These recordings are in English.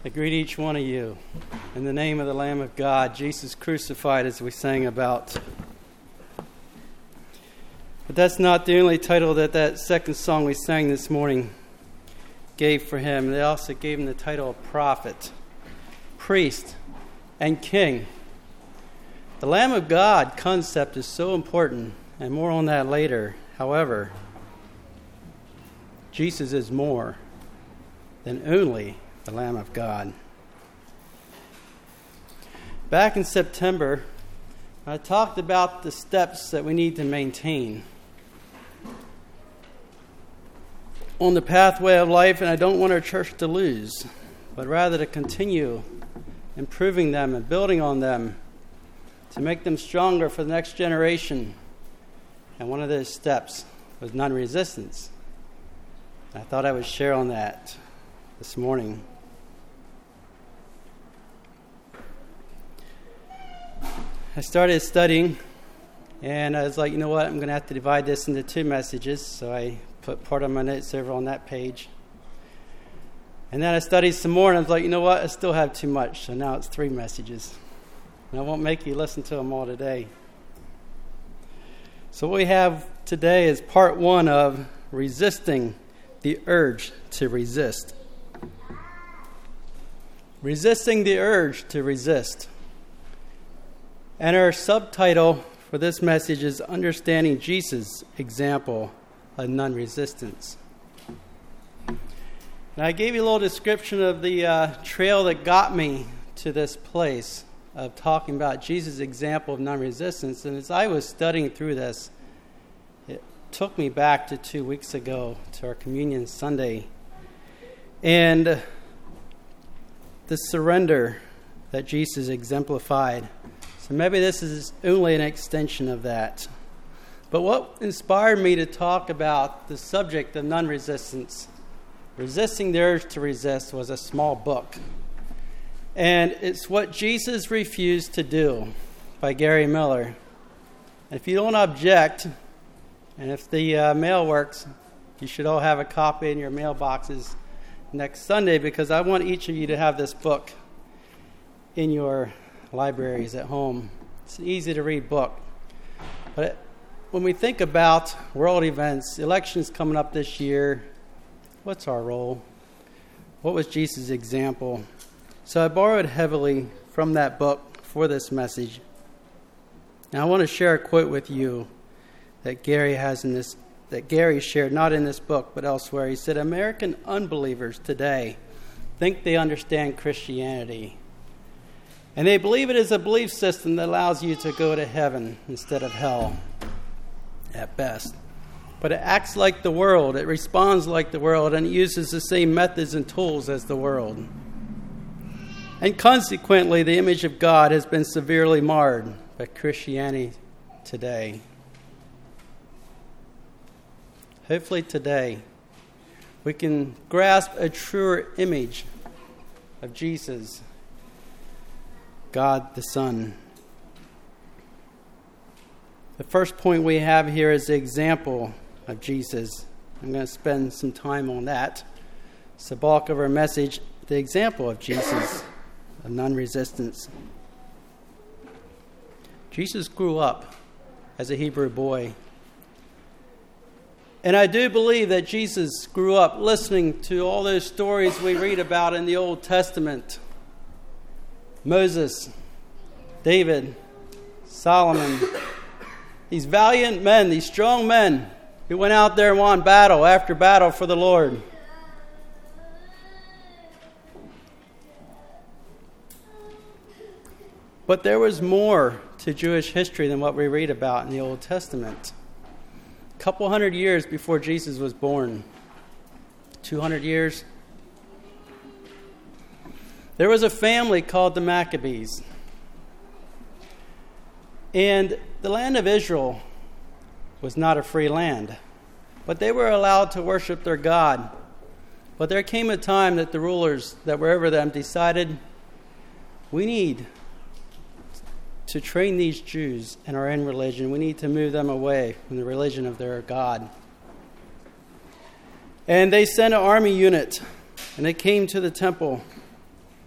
I greet each one of you in the name of the Lamb of God, Jesus crucified, as we sang about. But that's not the only title that second song we sang this morning gave for him. They also gave him the title of prophet, priest, and king. The Lamb of God concept is so important, and more on that later. However, Jesus is more than only the Lamb of God. Back in September, I talked about the steps that we need to maintain on the pathway of life, and I don't want our church to lose, but rather to continue improving them and building on them to make them stronger for the next generation. And one of those steps was non-resistance. I thought I would share on that this morning. I started studying, and I was like, you know what, I'm going to have to divide this into two messages, so I put part of my notes over on that page. And then I studied some more, and I was like, you know what, I still have too much, so now it's 3 messages. And I won't make you listen to them all today. So what we have today is part 1 of resisting the urge to resist. Resisting the urge to resist. And our subtitle for this message is Understanding Jesus' Example of Non-Resistance. And I gave you a little description of the trail that got me to this place of talking about Jesus' example of non-resistance. And as I was studying through this, it took me back to 2 weeks ago to our Communion Sunday. And the surrender that Jesus exemplified. So maybe this is only an extension of that. But what inspired me to talk about the subject of non-resistance, resisting the urge to resist, was a small book. And it's What Jesus Refused to Do by Gary Miller. And if you don't object, and if the mail works, you should all have a copy in your mailboxes next Sunday, because I want each of you to have this book in your libraries at home. It's an easy to read book. But when we think about world events, elections coming up this year, what's our role? What was Jesus' example? So I borrowed heavily from that book for this message. Now I want to share a quote with you that Gary has in this, that Gary shared, not in this book but elsewhere. He said, American unbelievers today think they understand Christianity. And they believe it is a belief system that allows you to go to heaven instead of hell, at best. But it acts like the world, it responds like the world, and it uses the same methods and tools as the world. And consequently, the image of God has been severely marred by Christianity today. Hopefully today, we can grasp a truer image of Jesus, God the Son. The first point we have here is the example of Jesus. I'm going to spend some time on that. It's the bulk of our message, the example of Jesus, of non-resistance. Jesus grew up as a Hebrew boy. And I do believe that Jesus grew up listening to all those stories we read about in the Old Testament. Moses, David, Solomon, these valiant men, these strong men who went out there and won battle after battle for the Lord. But there was more to Jewish history than what we read about in the Old Testament. A couple hundred years before Jesus was born, 200 years, there was a family called the Maccabees. And the land of Israel was not a free land, but they were allowed to worship their God. But there came a time that the rulers that were over them decided, we need to train these Jews in our own religion. We need to move them away from the religion of their God. And they sent an army unit, and they came to the temple.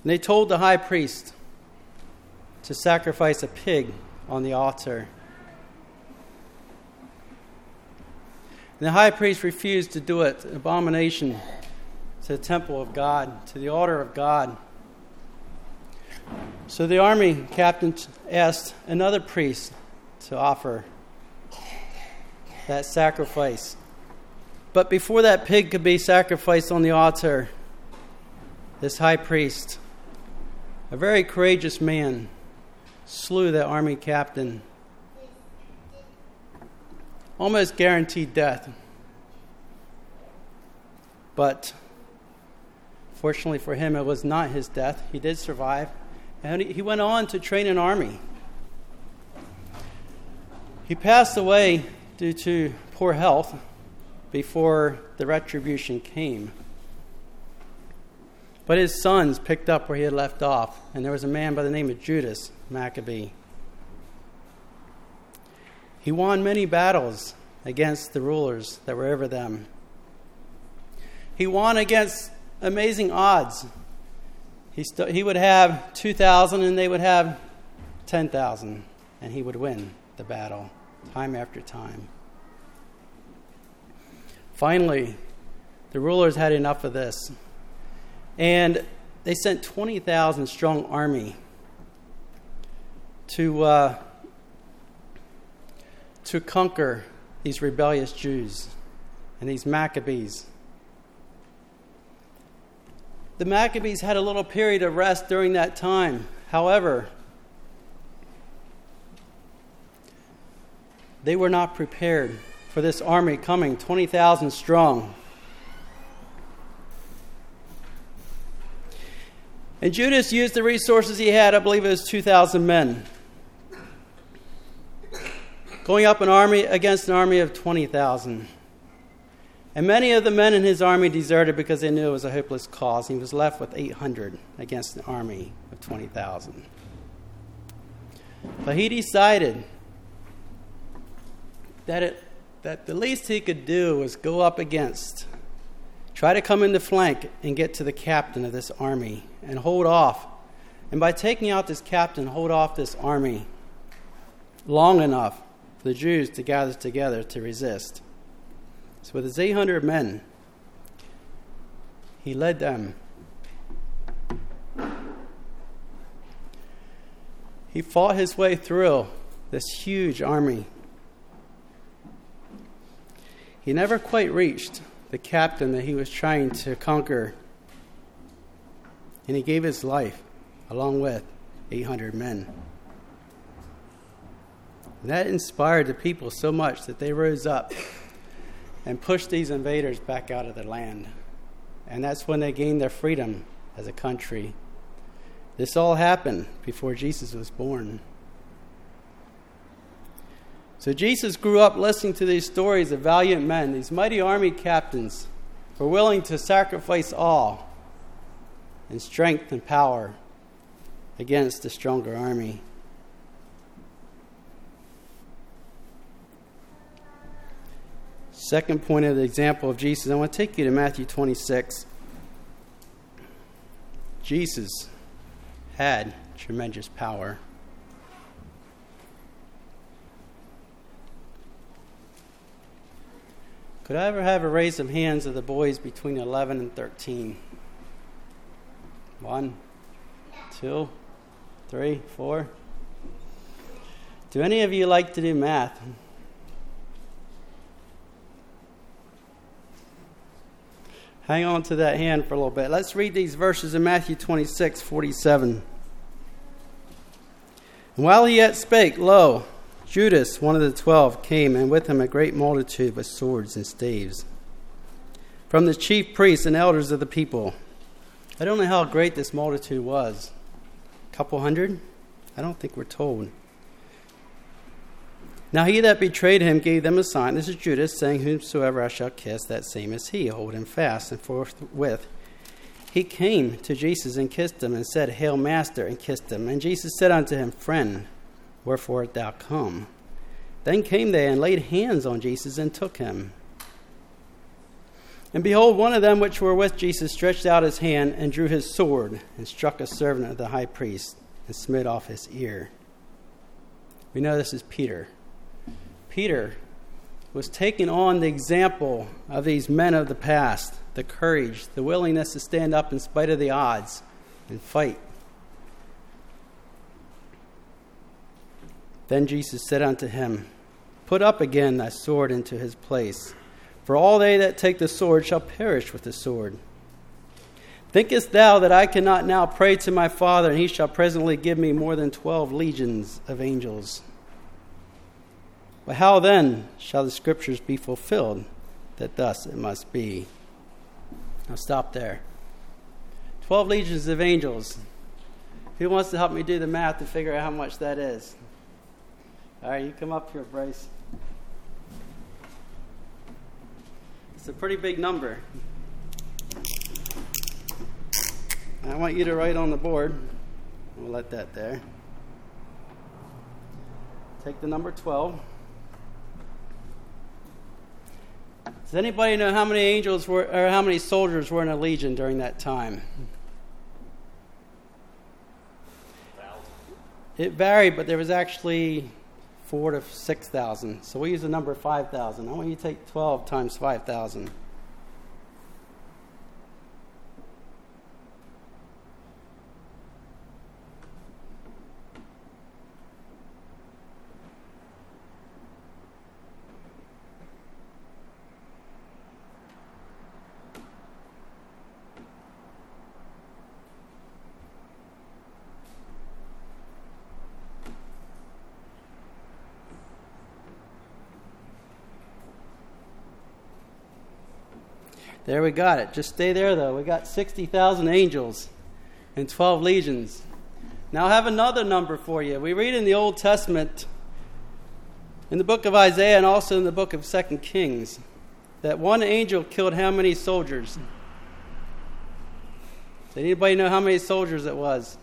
And they told the high priest to sacrifice a pig on the altar. And the high priest refused to do it, an abomination to the temple of God, to the altar of God. So the army captain asked another priest to offer that sacrifice. But before that pig could be sacrificed on the altar, this high priest, a very courageous man, slew the army captain. Almost guaranteed death. But fortunately for him, it was not his death. He did survive. And he went on to train an army. He passed away due to poor health before the retribution came. But his sons picked up where he had left off, and there was a man by the name of Judas Maccabee. He won many battles against the rulers that were over them. He won against amazing odds. He would have 2,000 and they would have 10,000, and he would win the battle time after time. Finally, the rulers had enough of this, and they sent 20,000 strong army to conquer these rebellious Jews and these Maccabees. The Maccabees had a little period of rest during that time. However, they were not prepared for this army coming, 20,000 strong. And Judas used the resources he had. I believe it was 2,000 men, going up an army against an army of 20,000. And many of the men in his army deserted because they knew it was a hopeless cause. He was left with 800 against an army of 20,000. But he decided that the least he could do was go up against, try to come in the flank and get to the captain of this army and hold off. And by taking out this captain, hold off this army long enough for the Jews to gather together to resist. So with his 800 men, he led them. He fought his way through this huge army. He never quite reached the captain that he was trying to conquer. And he gave his life along with 800 men. And that inspired the people so much that they rose up and pushed these invaders back out of their land. And that's when they gained their freedom as a country. This all happened before Jesus was born. So Jesus grew up listening to these stories of valiant men, these mighty army captains who were willing to sacrifice all in strength and power against a stronger army. Second point of the example of Jesus, I want to take you to Matthew 26. Jesus had tremendous power. Could I ever have a raise of hands of the boys between 11 and 13? 1, 2, 3, 4. Do any of you like to do math? Hang on to that hand for a little bit. Let's read these verses in Matthew 26:47. And while he yet spake, lo, Judas, one of the 12, came, and with him a great multitude with swords and staves, from the chief priests and elders of the people. I don't know how great this multitude was. A couple hundred? I don't think we're told. Now he that betrayed him gave them a sign, this is Judas, saying, whomsoever I shall kiss, that same is he. Hold him fast. And forthwith he came to Jesus and kissed him, and said, Hail, Master, and kissed him. And Jesus said unto him, Friend, wherefore art thou come? Then came they and laid hands on Jesus and took him. And behold, one of them which were with Jesus stretched out his hand and drew his sword and struck a servant of the high priest and smote off his ear. We know this is Peter. Peter was taking on the example of these men of the past, the courage, the willingness to stand up in spite of the odds and fight. Then Jesus said unto him, Put up again thy sword into his place, for all they that take the sword shall perish with the sword. Thinkest thou that I cannot now pray to my Father, and he shall presently give me more than 12 legions of angels? But how then shall the scriptures be fulfilled, that thus it must be? I'll stop there. 12 legions of angels. Who wants to help me do the math to figure out how much that is? All right, you come up here, Bryce. It's a pretty big number. I want you to write on the board. We'll let that there. Take the number 12. Does anybody know how many angels were, or how many soldiers were in a legion during that time? 1,000. It varied, but there was actually 4,000 to 6,000. So we use the number 5,000. I want you to take 12 times 5,000. There we got it. Just stay there, though. We got 60,000 angels and 12 legions. Now I have another number for you. We read in the Old Testament, in the book of Isaiah and also in the book of 2 Kings, that one angel killed how many soldiers? Does anybody know how many soldiers it was?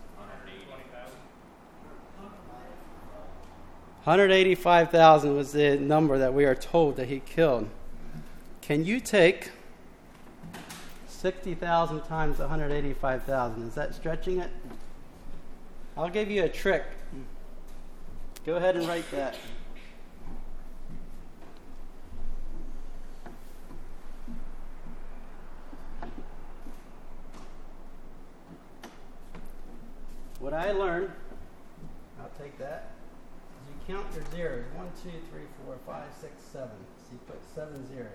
185,000 was the number that we are told that he killed. Can you take 60,000 times 185,000. Is that stretching it? I'll give you a trick. Go ahead and write that. What I learned, I'll take that, is you count your zeros. 1, 2, 3, 4, 5, 6, 7. So you put 7 zeros.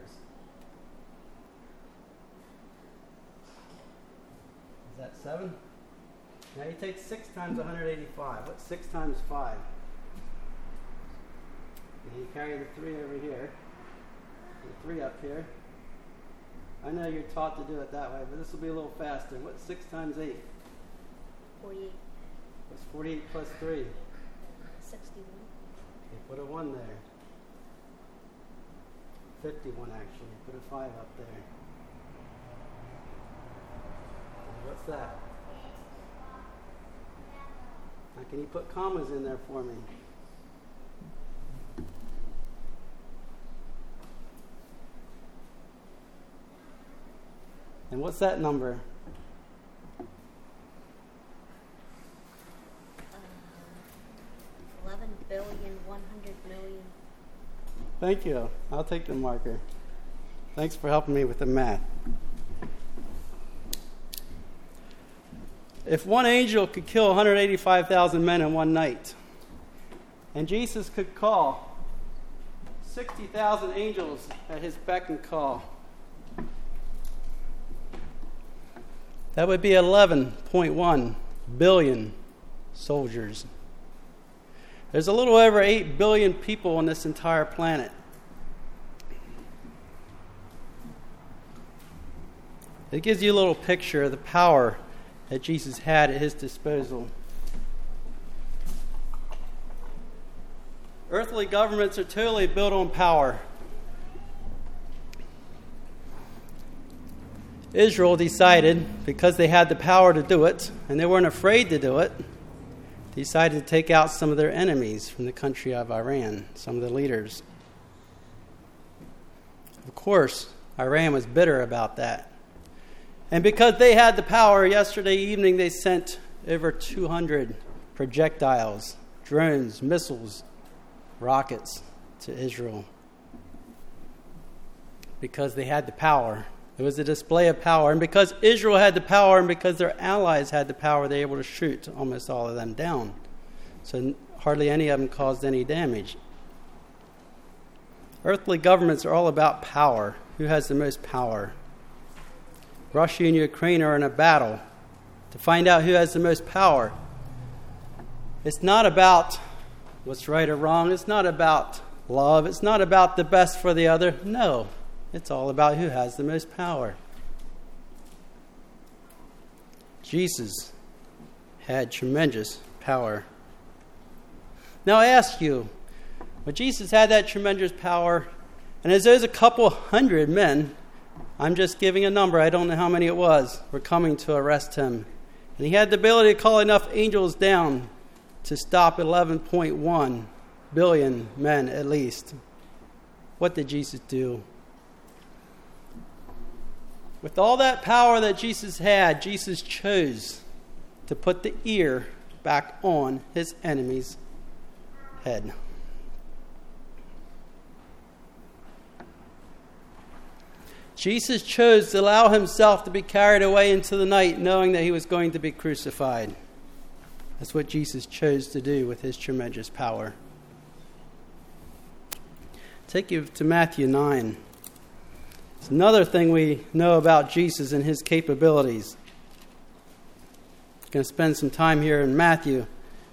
Is that 7? Now you take 6 times 185. What's 6 times 5? And you carry the 3 over here. The 3 up here. I know you're taught to do it that way, but this will be a little faster. What's 6 times 8? 48. What's 48 plus 3? 61. Okay, put a 1 there. 51 actually. Put a 5 up there. What's that? Now can you put commas in there for me? And what's that number? 11,100,000,000. Thank you. I'll take the marker. Thanks for helping me with the math. If one angel could kill 185,000 men in one night, and Jesus could call 60,000 angels at his beck and call, that would be 11.1 billion soldiers. There's a little over 8 billion people on this entire planet. It gives you a little picture of the power that Jesus had at his disposal. Earthly governments are totally built on power. Israel decided, because they had the power to do it, and they weren't afraid to do it, decided to take out some of their enemies from the country of Iran, some of the leaders. Of course, Iran was bitter about that. And because they had the power, yesterday evening they sent over 200 projectiles, drones, missiles, rockets to Israel. Because they had the power. It was a display of power. And because Israel had the power and because their allies had the power, they were able to shoot almost all of them down. So hardly any of them caused any damage. Earthly governments are all about power. Who has the most power? Russia and Ukraine are in a battle to find out who has the most power. It's not about what's right or wrong. It's not about love. It's not about the best for the other. No, it's all about who has the most power. Jesus had tremendous power. Now I ask you, when Jesus had that tremendous power, and as those a couple hundred men, I'm just giving a number, I don't know how many it was, were coming to arrest him. And he had the ability to call enough angels down to stop 11.1 billion men at least. What did Jesus do? With all that power that Jesus had, Jesus chose to put the ear back on his enemy's head. Jesus chose to allow himself to be carried away into the night, knowing that he was going to be crucified. That's what Jesus chose to do with his tremendous power. Take you to Matthew 9. It's another thing we know about Jesus and his capabilities. I'm going to spend some time here in Matthew.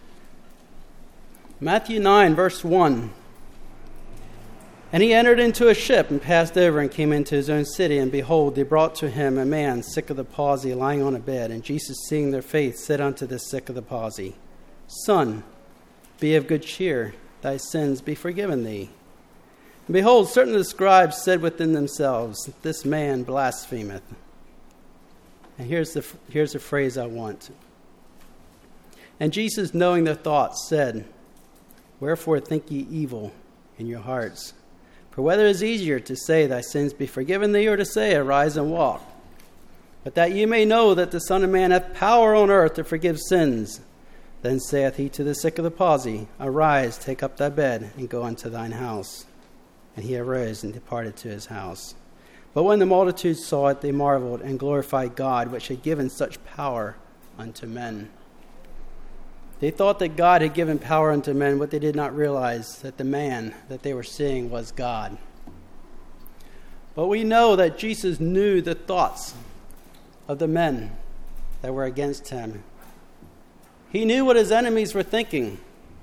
Matthew 9, verse 1. And he entered into a ship and passed over and came into his own city. And behold, they brought to him a man sick of the palsy, lying on a bed. And Jesus, seeing their faith, said unto the sick of the palsy, Son, be of good cheer, thy sins be forgiven thee. And behold, certain of the scribes said within themselves, This man blasphemeth. And here's the phrase I want. And Jesus, knowing their thoughts, said, Wherefore think ye evil in your hearts? For whether it is easier to say, Thy sins be forgiven thee, or to say, Arise and walk? But that ye may know that the Son of Man hath power on earth to forgive sins. Then saith he to the sick of the palsy, Arise, take up thy bed, and go unto thine house. And he arose and departed to his house. But when the multitude saw it, they marveled, and glorified God, which had given such power unto men. They thought that God had given power unto men, but they did not realize that the man that they were seeing was God. But we know that Jesus knew the thoughts of the men that were against him. He knew what his enemies were thinking.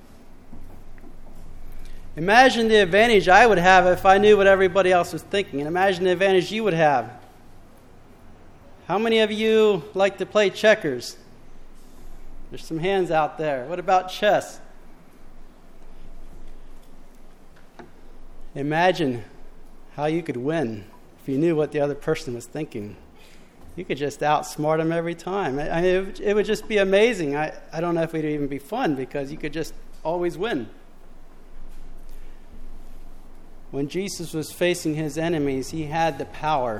Imagine the advantage I would have if I knew what everybody else was thinking, and imagine the advantage you would have. How many of you like to play checkers? There's some hands out there. What about chess? Imagine how you could win if you knew what the other person was thinking. You could just outsmart them every time. I mean, it would just be amazing. I don't know if it would even be fun because you could just always win. When Jesus was facing his enemies, he had the power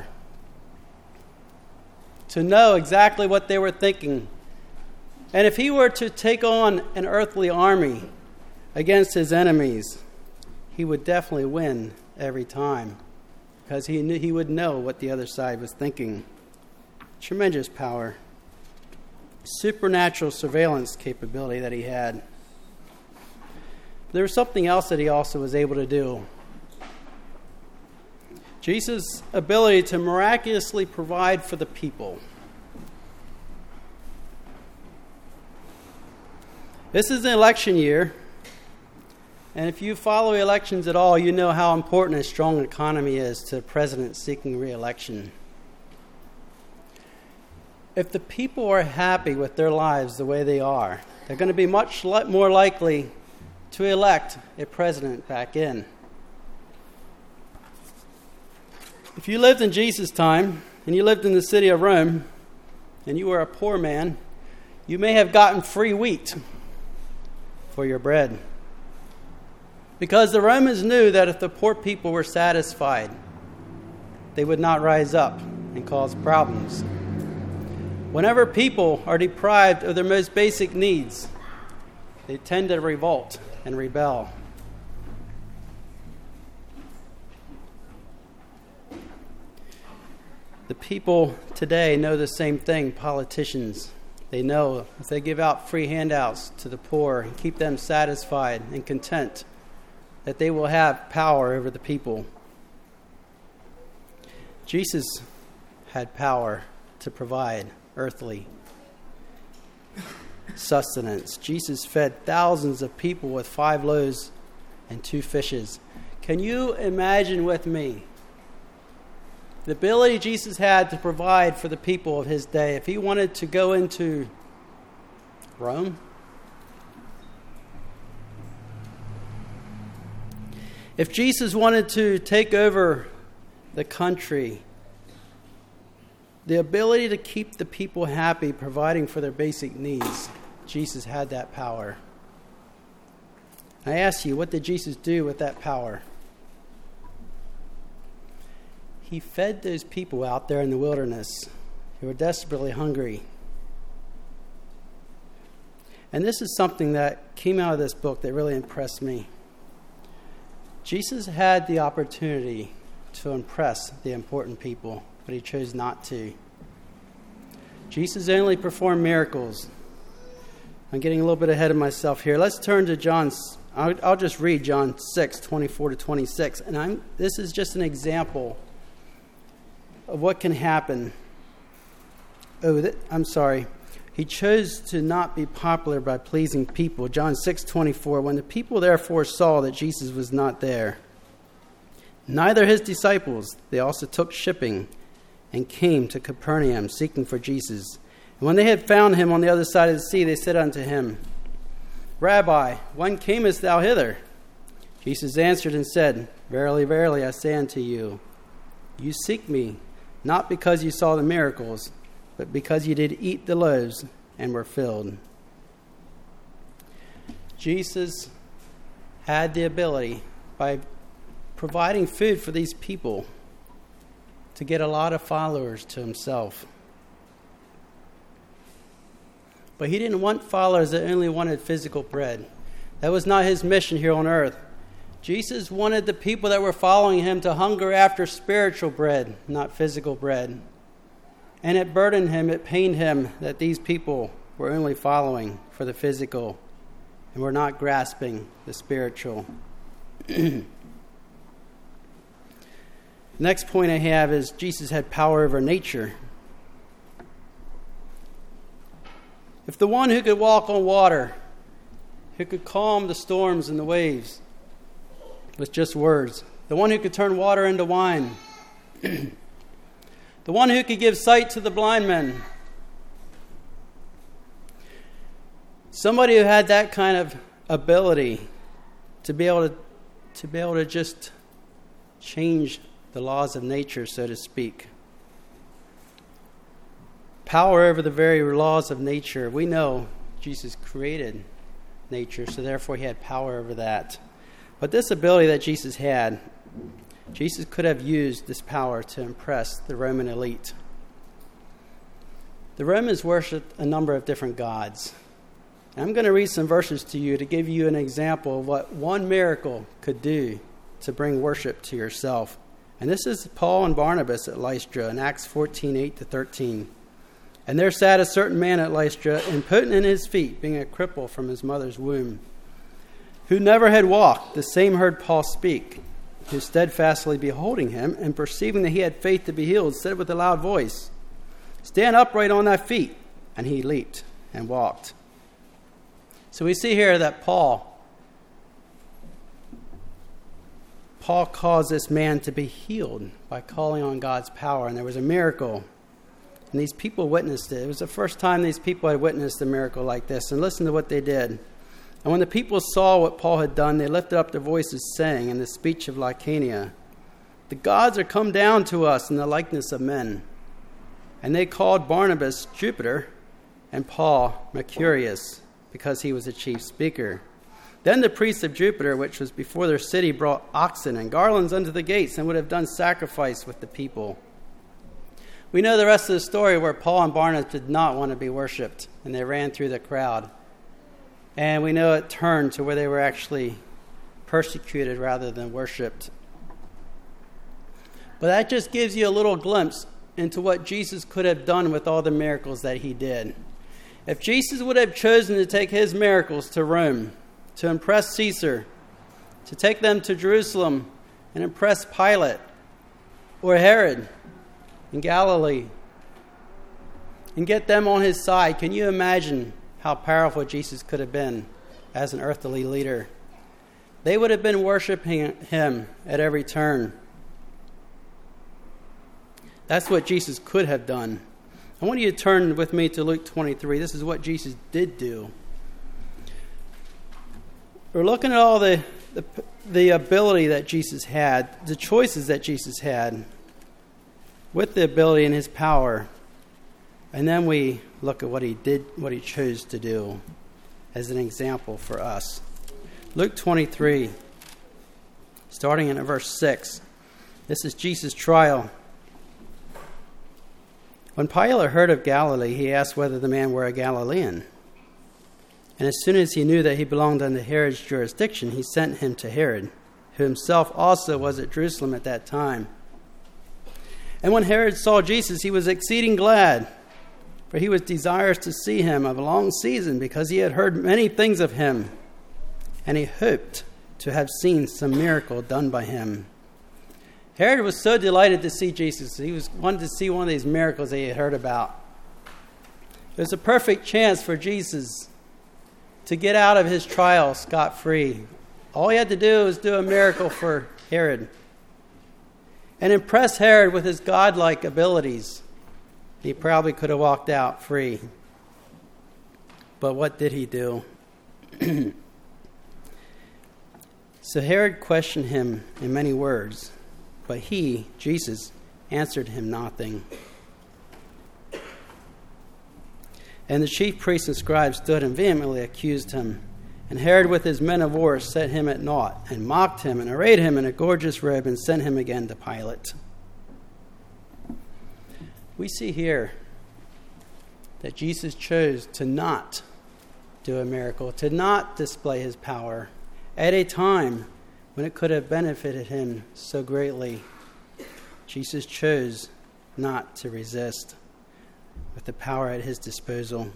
to know exactly what they were thinking. And if he were to take on an earthly army against his enemies, he would definitely win every time because he would know what the other side was thinking. Tremendous power. Supernatural surveillance capability that he had. There was something else that he also was able to do. Jesus' ability to miraculously provide for the people. This is an election year, and if you follow elections at all, you know how important a strong economy is to a president seeking re-election. If the people are happy with their lives the way they are, they're going to be much more likely to elect a president back in. If you lived in Jesus' time, and you lived in the city of Rome, and you were a poor man, you may have gotten free wheat for your bread. Because the Romans knew that if the poor people were satisfied, they would not rise up and cause problems. Whenever people are deprived of their most basic needs, they tend to revolt and rebel. The people today know the same thing, politicians. They know if they give out free handouts to the poor and keep them satisfied and content, that they will have power over the people. Jesus had power to provide earthly sustenance. Jesus fed thousands of people with 5 loaves and 2 fishes. Can you imagine with me the ability Jesus had to provide for the people of his day? If he wanted to go into Rome, if Jesus wanted to take over the country, the ability to keep the people happy, providing for their basic needs, Jesus had that power. I ask you, what did Jesus do with that power? He fed those people out there in the wilderness who were desperately hungry. And this is something that came out of this book that really impressed me. Jesus had the opportunity to impress the important people, but he chose not to. Jesus only performed miracles. I'm getting a little bit ahead of myself here. Let's turn to John. I'll just read John 6:24-26. And this is just an example of what can happen. I'm sorry. He chose to not be popular by pleasing people. John 6:24. When the people therefore saw that Jesus was not there, neither his disciples, they also took shipping and came to Capernaum seeking for Jesus. And when they had found him on the other side of the sea, they said unto him, Rabbi, when camest thou hither? Jesus answered and said, Verily, verily, I say unto you, you seek me, not because you saw the miracles, but because you did eat the loaves and were filled. Jesus had the ability, by providing food for these people, to get a lot of followers to himself. But he didn't want followers that only wanted physical bread. That was not his mission here on earth. Jesus wanted the people that were following him to hunger after spiritual bread, not physical bread. And it burdened him, it pained him that these people were only following for the physical and were not grasping the spiritual. Next point I have is Jesus had power over nature. If the one who could walk on water, who could calm the storms and the waves with just words, the one who could turn water into wine, the one who could give sight to the blind men, somebody who had that kind of ability to be able to just change the laws of nature, so to speak. Power over the very laws of nature. We know Jesus created nature, so therefore he had power over that. But this ability that Jesus had, Jesus could have used this power to impress the Roman elite. The Romans worshipped a number of different gods. And I'm going to read some verses to you to give you an example of what one miracle could do to bring worship to yourself. And this is Paul and Barnabas at Lystra in Acts 14:8-13. And there sat a certain man at Lystra, impotent in his feet, being a cripple from his mother's womb, who never had walked. The same heard Paul speak, who steadfastly beholding him, and perceiving that he had faith to be healed, said with a loud voice, Stand upright on thy feet. And he leaped and walked. So we see here that Paul caused this man to be healed by calling on God's power. And there was a miracle. And these people witnessed it. It was the first time these people had witnessed a miracle like this. And listen to what they did. And when the people saw what Paul had done, they lifted up their voices, saying in the speech of Lycaonia, The gods are come down to us in the likeness of men. And they called Barnabas Jupiter and Paul Mercurius, because he was the chief speaker. Then the priests of Jupiter, which was before their city, brought oxen and garlands unto the gates, and would have done sacrifice with the people. We know the rest of the story where Paul and Barnabas did not want to be worshipped, and they ran through the crowd. And we know it turned to where they were actually persecuted rather than worshipped. But that just gives you a little glimpse into what Jesus could have done with all the miracles that he did. If Jesus would have chosen to take his miracles to Rome, to impress Caesar, to take them to Jerusalem and impress Pilate or Herod in Galilee, and get them on his side, can you imagine how powerful Jesus could have been as an earthly leader? They would have been worshiping him at every turn. That's what Jesus could have done. I want you to turn with me to Luke 23. This is what Jesus did do. We're looking at all the ability that Jesus had, the choices that Jesus had with the ability and his power. And then we look at what he did, what he chose to do as an example for us. Luke 23, starting in verse 6. This is Jesus' trial. When Pilate heard of Galilee, he asked whether the man were a Galilean. And as soon as he knew that he belonged under Herod's jurisdiction, he sent him to Herod, who himself also was at Jerusalem at that time. And when Herod saw Jesus, he was exceeding glad, for he was desirous to see him of a long season, because he had heard many things of him, and he hoped to have seen some miracle done by him. Herod was so delighted to see Jesus. He wanted to see one of these miracles that he had heard about. It was a perfect chance for Jesus to get out of his trial scot-free. All he had to do was do a miracle for Herod and impress Herod with his godlike abilities. He probably could have walked out free. But what did he do? So Herod questioned him in many words, but he, Jesus, answered him nothing. And the chief priests and scribes stood and vehemently accused him. And Herod with his men of war set him at naught, and mocked him, and arrayed him in a gorgeous robe, and sent him again to Pilate. We see here that Jesus chose to not do a miracle, to not display his power at a time when it could have benefited him so greatly. Jesus chose not to resist with the power at his disposal.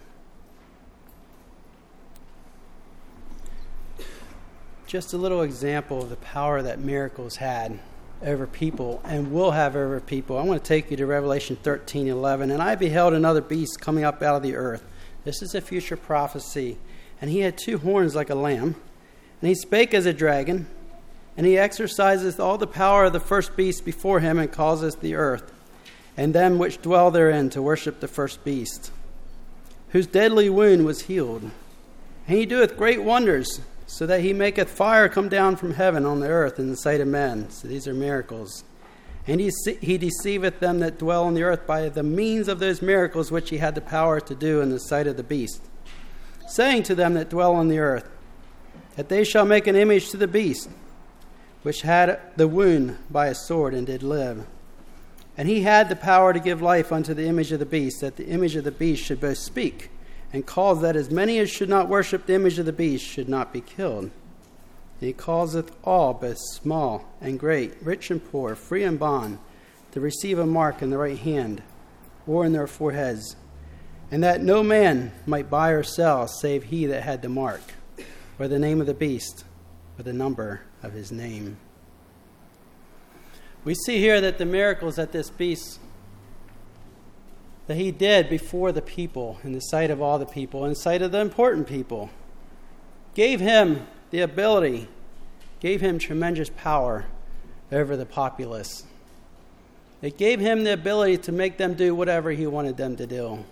Just a little example of the power that miracles had over people and will have over people. I want to take you to Revelation 13:11. And I beheld another beast coming up out of the earth. This is a future prophecy. And he had 2 horns like a lamb. And he spake as a dragon. And he exerciseth all the power of the first beast before him, and causeth the earth and them which dwell therein to worship the first beast, whose deadly wound was healed. And he doeth great wonders, so that he maketh fire come down from heaven on the earth in the sight of men. So these are miracles. And he deceiveth them that dwell on the earth by the means of those miracles which he had the power to do in the sight of the beast, saying to them that dwell on the earth, that they shall make an image to the beast, which had the wound by a sword and did live. And he had the power to give life unto the image of the beast, that the image of the beast should both speak, and cause that as many as should not worship the image of the beast should not be killed. And he causeth all, both small and great, rich and poor, free and bond, to receive a mark in the right hand or in their foreheads, and that no man might buy or sell save he that had the mark, or the name of the beast, or the number of his name. We see here that the miracles that this beast, that he did before the people, in the sight of all the people, in the sight of the important people, gave him the ability, gave him tremendous power over the populace. It gave him the ability to make them do whatever he wanted them to do.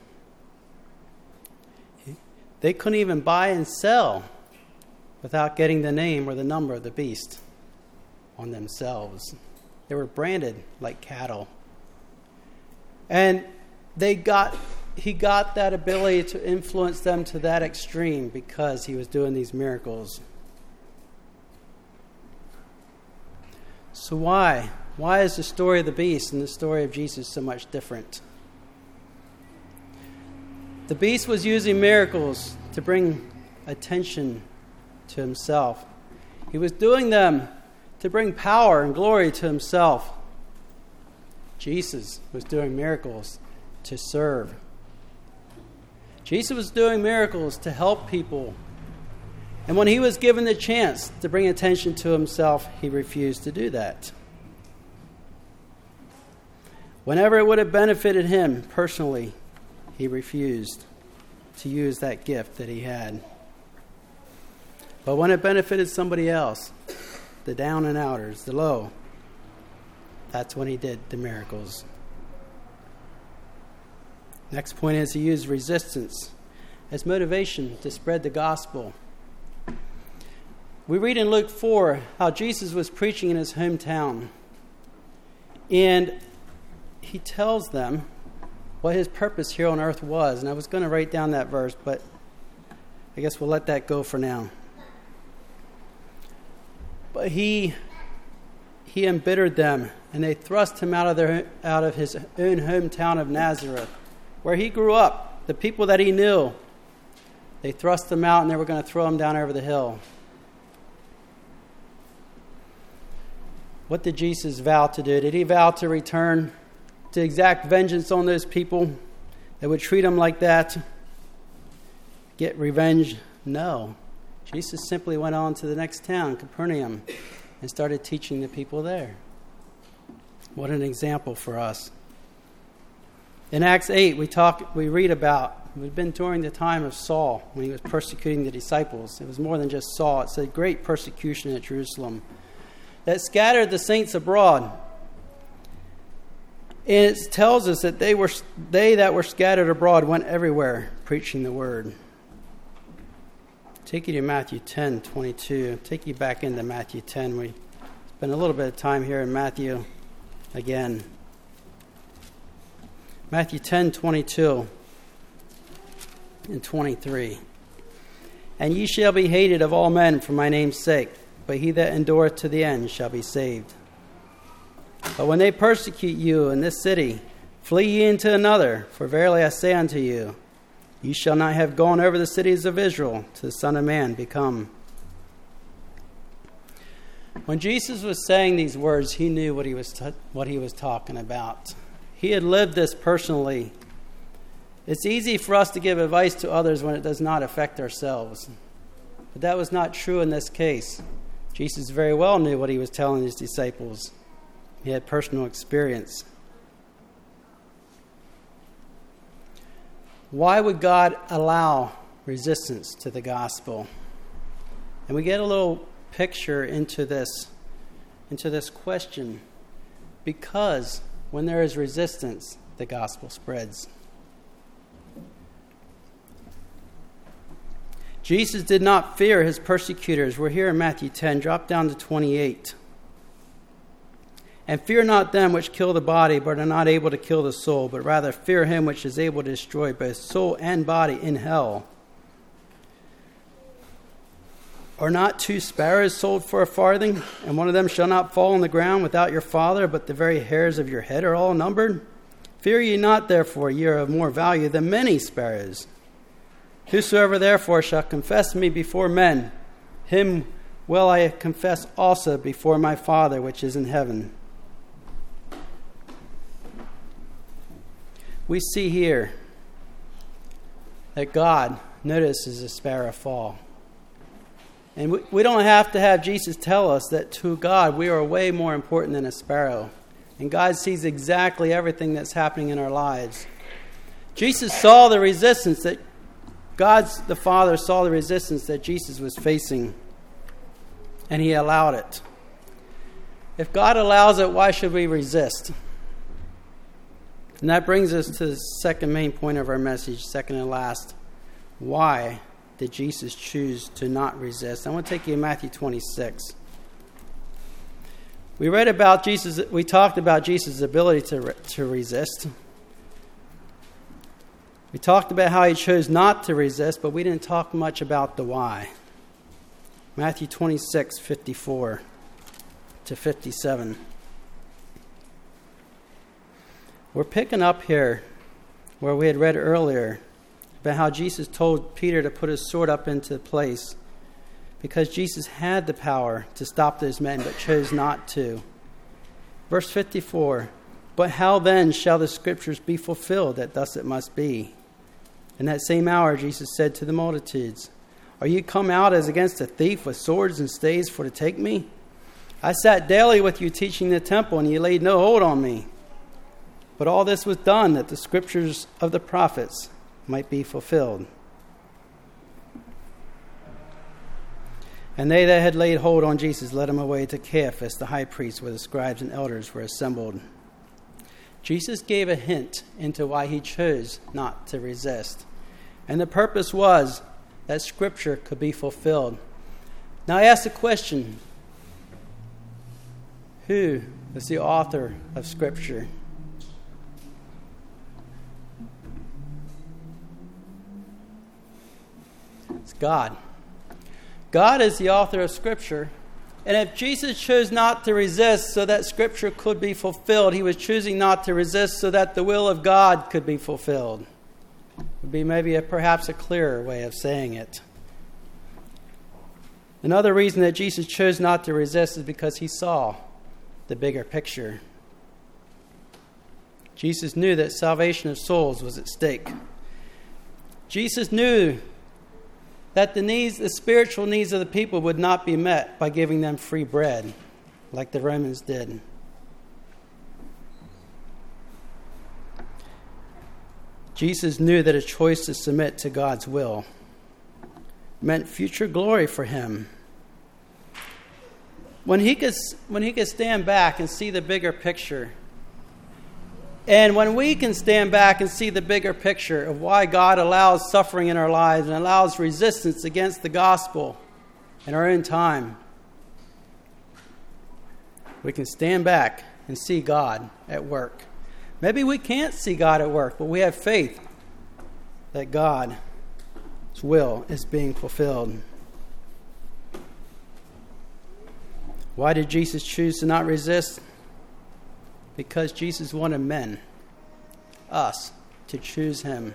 They couldn't even buy and sell without getting the name or the number of the beast on themselves. They were branded like cattle. And he got that ability to influence them to that extreme because he was doing these miracles. So why? Why is the story of the beast and the story of Jesus so much different? The beast was using miracles to bring attention to himself. He was doing them to bring power and glory to himself. Jesus was doing miracles to serve. Jesus was doing miracles to help people. And when he was given the chance to bring attention to himself, he refused to do that. Whenever it would have benefited him personally, he refused to use that gift that he had. But when it benefited somebody else, the down and outers, the low, that's when he did the miracles. Next point is he used resistance as motivation to spread the gospel. We read in Luke 4 how Jesus was preaching in his hometown. And he tells them what his purpose here on earth was. And I was going to write down that verse, but I guess we'll let that go for now. But he embittered them, and they thrust him out of his own hometown of Nazareth, where he grew up. The people that he knew, they thrust him out, and they were going to throw him down over the hill. What did Jesus vow to do? Did he vow to return, to exact vengeance on those people that would treat him like that? Get revenge? No. Jesus simply went on to the next town, Capernaum, and started teaching the people there. What an example for us. In Acts 8, we read about, it had been during the time of Saul, when he was persecuting the disciples. It was more than just Saul. It said great persecution at Jerusalem that scattered the saints abroad. And it tells us that they that were scattered abroad went everywhere preaching the word. Take you to Matthew 10:22. Take you back into Matthew 10. We spent a little bit of time here in Matthew again. Matthew 10:22 and 23. And ye shall be hated of all men for my name's sake, but he that endureth to the end shall be saved. But when they persecute you in this city, flee ye into another, for verily I say unto you, ye shall not have gone over the cities of Israel till the Son of Man be come. When Jesus was saying these words, he knew what he was talking about. He had lived this personally. It's easy for us to give advice to others when it does not affect ourselves. But that was not true in this case. Jesus very well knew what he was telling his disciples. He had personal experience. Why would God allow resistance to the gospel? And we get a little picture into this question. Because when there is resistance, the gospel spreads. Jesus did not fear his persecutors. We're here in Matthew 10. Drop down to 28. And fear not them which kill the body, but are not able to kill the soul, but rather fear him which is able to destroy both soul and body in hell. Are not 2 sparrows sold for a farthing, and one of them shall not fall on the ground without your Father, but the very hairs of your head are all numbered? Fear ye not, therefore, ye are of more value than many sparrows. Whosoever therefore shall confess me before men, him will I confess also before my Father which is in heaven. We see here that God notices a sparrow fall. And we don't have to have Jesus tell us that to God we are way more important than a sparrow. And God sees exactly everything that's happening in our lives. Jesus saw the resistance that God the Father saw the resistance that Jesus was facing. And he allowed it. If God allows it, why should we resist? And that brings us to the second main point of our message, second and last. Why did Jesus choose to not resist? I want to take you to Matthew 26. We read about Jesus, we talked about Jesus' ability to resist. We talked about how he chose not to resist, but we didn't talk much about the why. Matthew 26:54. to 57. We're picking up here where we had read earlier about how Jesus told Peter to put his sword up into place because Jesus had the power to stop those men but chose not to. Verse 54, but how then shall the scriptures be fulfilled that thus it must be? In that same hour Jesus said to the multitudes, are you come out as against a thief with swords and staves for to take me? I sat daily with you teaching the temple, and you laid no hold on me. But all this was done that the scriptures of the prophets might be fulfilled. And they that had laid hold on Jesus led him away to Caiaphas, the high priest, where the scribes and elders were assembled. Jesus gave a hint into why he chose not to resist. And the purpose was that Scripture could be fulfilled. Now I ask the question, who is the author of Scripture? It's God. God is the author of Scripture. And if Jesus chose not to resist so that Scripture could be fulfilled, he was choosing not to resist so that the will of God could be fulfilled. Would be maybe perhaps a clearer way of saying it. Another reason that Jesus chose not to resist is because he saw the bigger picture. Jesus knew that salvation of souls was at stake. Jesus knew that the spiritual needs of the people would not be met by giving them free bread like the Romans did. Jesus knew that a choice to submit to God's will meant future glory for him. When he could stand back and see the bigger picture, and when we can stand back and see the bigger picture of why God allows suffering in our lives and allows resistance against the gospel in our own time, we can stand back and see God at work. Maybe we can't see God at work, but we have faith that God's will is being fulfilled. Why did Jesus choose to not resist? Because Jesus wanted men, us, to choose him.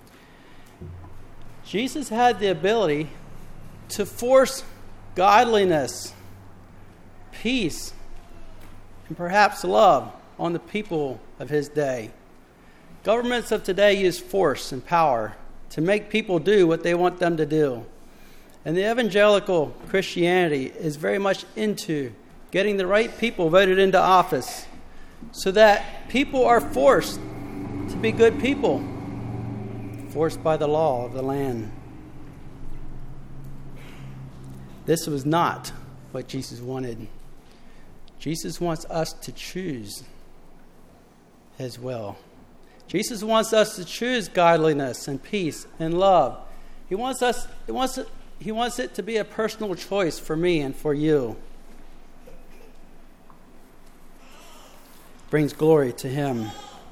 Jesus had the ability to force godliness, peace, and perhaps love on the people of his day. Governments of today use force and power to make people do what they want them to do. And the evangelical Christianity is very much into getting the right people voted into office so that people are forced to be good people, forced by the law of the land. This was not what Jesus wanted. Jesus wants us to choose his will. Jesus wants us to choose godliness and peace and love. He wants it to be a personal choice for me and for you. Brings glory to him.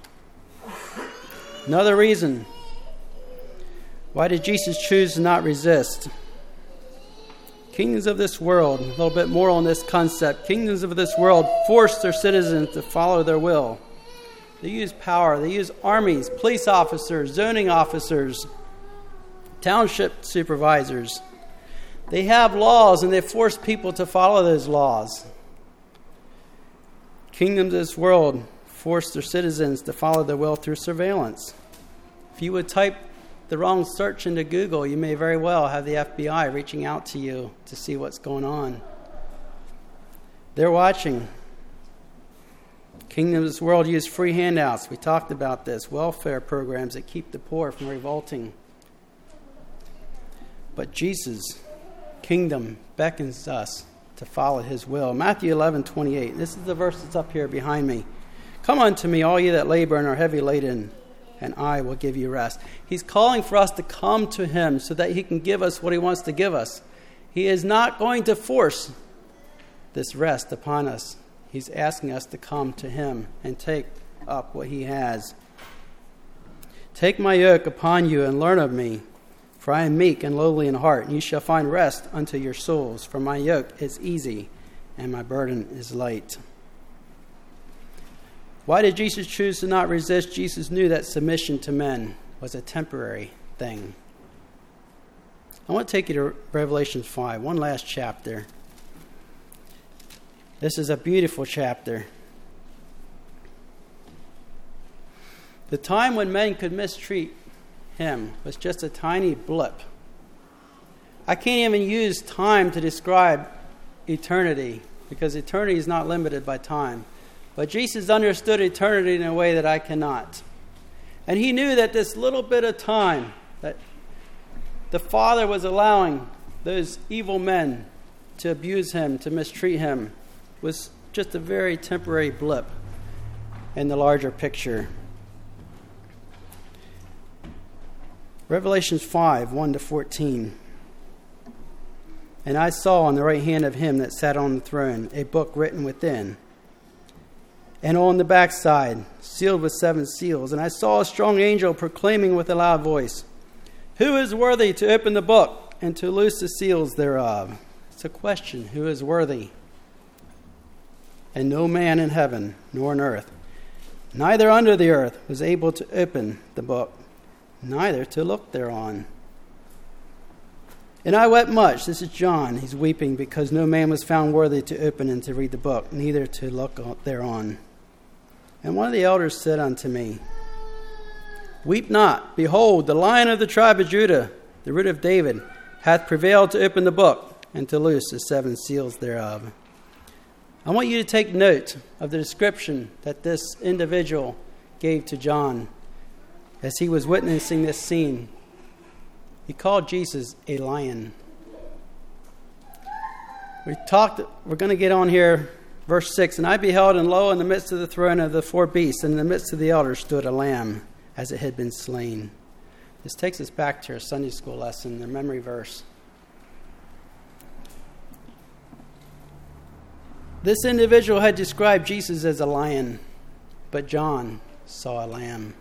Another reason. Why did Jesus choose to not resist? Kingdoms of this world, a little bit more on this concept. Kingdoms of this world force their citizens to follow their will. They use power. They use armies, police officers, zoning officers, township supervisors. They have laws and they force people to follow those laws. Kingdoms of this world force their citizens to follow their will through surveillance. If you would type the wrong search into Google, you may very well have the FBI reaching out to you to see what's going on. They're watching. Kingdoms of this world use free handouts. We talked about this. Welfare programs that keep the poor from revolting. But Jesus' kingdom beckons us to follow his will. Matthew 11:28. This is the verse that's up here behind me. Come unto me, all ye that labor and are heavy laden, and I will give you rest. He's calling for us to come to him so that he can give us what he wants to give us. He is not going to force this rest upon us. He's asking us to come to him and take up what he has. Take my yoke upon you and learn of me, for I am meek and lowly in heart, and you shall find rest unto your souls. For my yoke is easy and my burden is light. Why did Jesus choose to not resist? Jesus knew that submission to men was a temporary thing. I want to take you to Revelation 5, one last chapter. This is a beautiful chapter. The time when men could mistreat him was just a tiny blip. I can't even use time to describe eternity, because eternity is not limited by time. But Jesus understood eternity in a way that I cannot. And he knew that this little bit of time that the Father was allowing those evil men to abuse him, to mistreat him, was just a very temporary blip in the larger picture. Revelation 5, 1-14. And I saw on the right hand of him that sat on the throne a book written within, and on the backside, sealed with 7 seals. And I saw a strong angel proclaiming with a loud voice, "Who is worthy to open the book and to loose the seals thereof?" It's a question. Who is worthy? And no man in heaven nor on earth, neither under the earth, was able to open the book, neither to look thereon. And I wept much. This is John. He's weeping because no man was found worthy to open and to read the book, neither to look thereon. And one of the elders said unto me, "Weep not. Behold, the Lion of the tribe of Judah, the Root of David, hath prevailed to open the book and to loose the 7 seals thereof." I want you to take note of the description that this individual gave to John as he was witnessing this scene. He called Jesus a lion. We're going to get on here, verse 6. And I beheld, and lo, in the midst of the throne of the 4 beasts, and in the midst of the elders stood a lamb, as it had been slain. This takes us back to our Sunday school lesson, the memory verse. This individual had described Jesus as a lion, but John saw a lamb.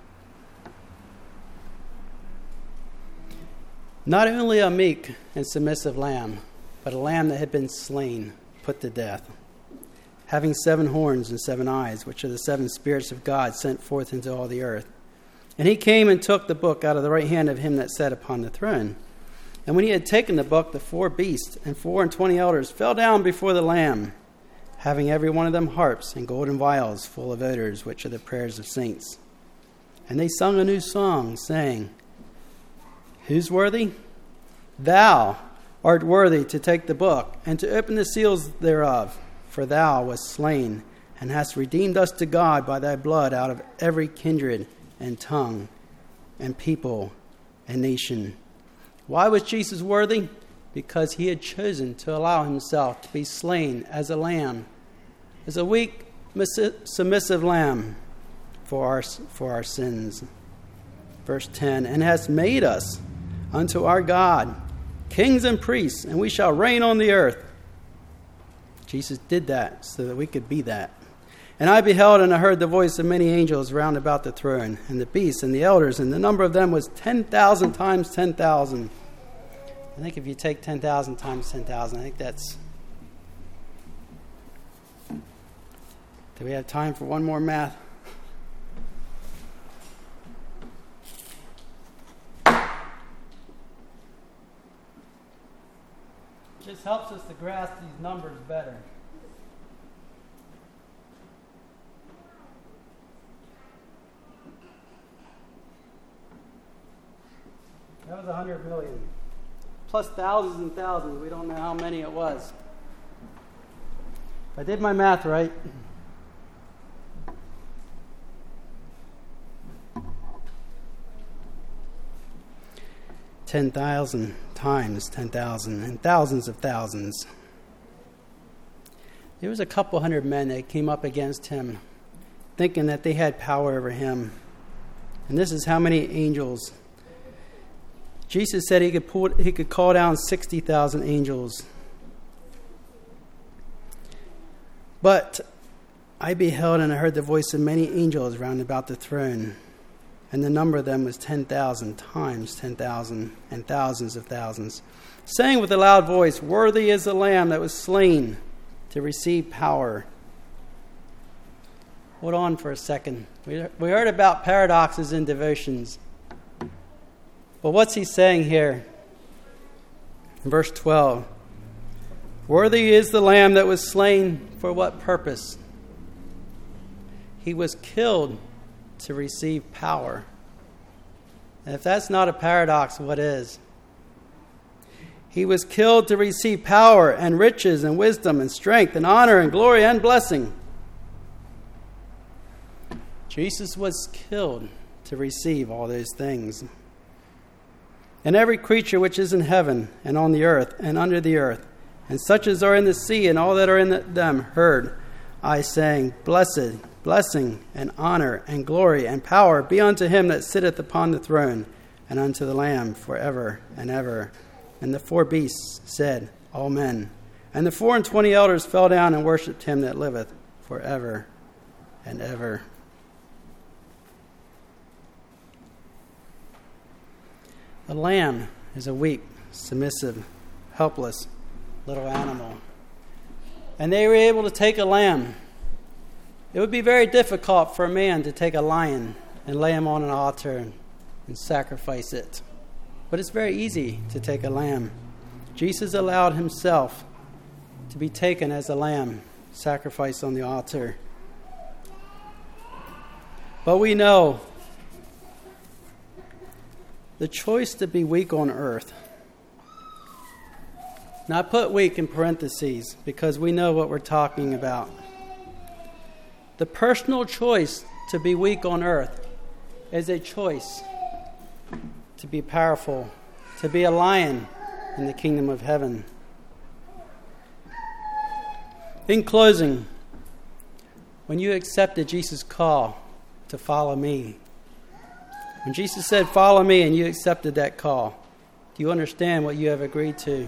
Not only a meek and submissive lamb, but a lamb that had been slain, put to death, having 7 horns and 7 eyes, which are the 7 spirits of God sent forth into all the earth. And he came and took the book out of the right hand of him that sat upon the throne. And when he had taken the book, the 4 beasts and 24 elders fell down before the Lamb, having every one of them harps and golden vials full of odors, which are the prayers of saints. And they sung a new song, saying, "Who's worthy? Thou art worthy to take the book and to open the seals thereof, for thou wast slain and hast redeemed us to God by thy blood out of every kindred and tongue and people and nation." Why was Jesus worthy? Because he had chosen to allow himself to be slain as a lamb, as a weak, submissive lamb for our sins. Verse 10, "And hast made us unto our God kings and priests, and we shall reign on the earth." Jesus did that so that we could be that. "And I beheld, and I heard the voice of many angels round about the throne, and the beasts and the elders, and the number of them was 10,000 times 10,000. I think if you take 10,000 times 10,000, I think that's... Do we have time for one more math? Just helps us to grasp these numbers better. That was 100 million. Plus thousands and thousands. We don't know how many it was. If I did my math right. $10,000 times 10,000 and thousands of thousands. There was a couple hundred men that came up against him, thinking that they had power over him. And this is how many angels. Jesus said he could call down 60,000 angels. But I beheld, and I heard the voice of many angels round about the throne, and the number of them was 10,000 times 10,000 and thousands of thousands, saying with a loud voice, "Worthy is the Lamb that was slain to receive power. Hold on for a second. We heard about paradoxes in devotions. But what's he saying here? Verse 12. Worthy is the Lamb that was slain for what purpose? He was killed to receive power. And if that's not a paradox, what is? He was killed to receive power and riches and wisdom and strength and honor and glory and blessing. Jesus was killed to receive all those things. And every creature which is in heaven and on the earth and under the earth, and such as are in the sea and all that are in them, heard I saying, Blessed, blessing, and honor, and glory, and power be unto him that sitteth upon the throne, and unto the Lamb forever and ever. And the 4 beasts said, Amen. And the 24 elders fell down and worshipped him that liveth forever and ever. The lamb is a weak, submissive, helpless little animal. And they were able to take a lamb. It would be very difficult for a man to take a lion and lay him on an altar and sacrifice it. But it's very easy to take a lamb. Jesus allowed himself to be taken as a lamb, sacrificed on the altar. But we know the choice to be weak on earth. Now I put weak in parentheses because we know what we're talking about. The personal choice to be weak on earth is a choice to be powerful, to be a lion in the kingdom of heaven. In closing, when you accepted Jesus' call to follow me, when Jesus said, follow me, and you accepted that call, do you understand what you have agreed to?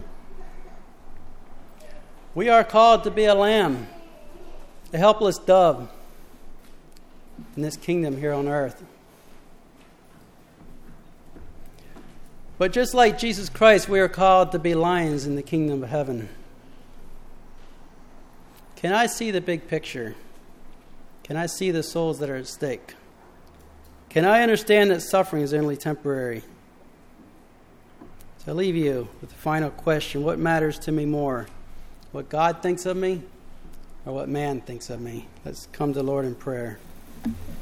We are called to be a lamb, a helpless dove in this kingdom here on earth. But just like Jesus Christ, we are called to be lions in the kingdom of heaven. Can I see the big picture? Can I see the souls that are at stake? Can I understand that suffering is only temporary? So I leave you with the final question. What matters to me more? What God thinks of me or what man thinks of me? Let's come to the Lord in prayer.